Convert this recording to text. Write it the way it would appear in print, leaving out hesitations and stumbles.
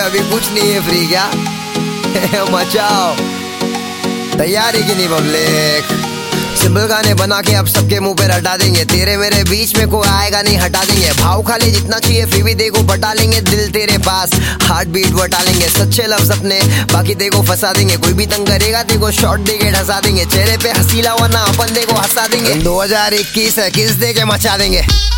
अभी कुछ नहीं है फ्री क्या? मचाओ, तैयारी की नहीं पब्लिक। सिंपल गाने बना के अब सबके मुंह पे हटा देंगे। तेरे मेरे बीच में कोई आएगा नहीं, हटा देंगे। भाव खाली जितना चाहिए फिर भी देखो बटा लेंगे। दिल तेरे पास हार्ट बीट बटा लेंगे। सच्चे लफ्ज अपने बाकी देखो फंसा देंगे। कोई भी तंग करेगा देखो शॉट देके ढसा देंगे। चेहरे पे हंसीला वरना अपन देखो हंसा देंगे। 2021 है किस दे के मचा देंगे।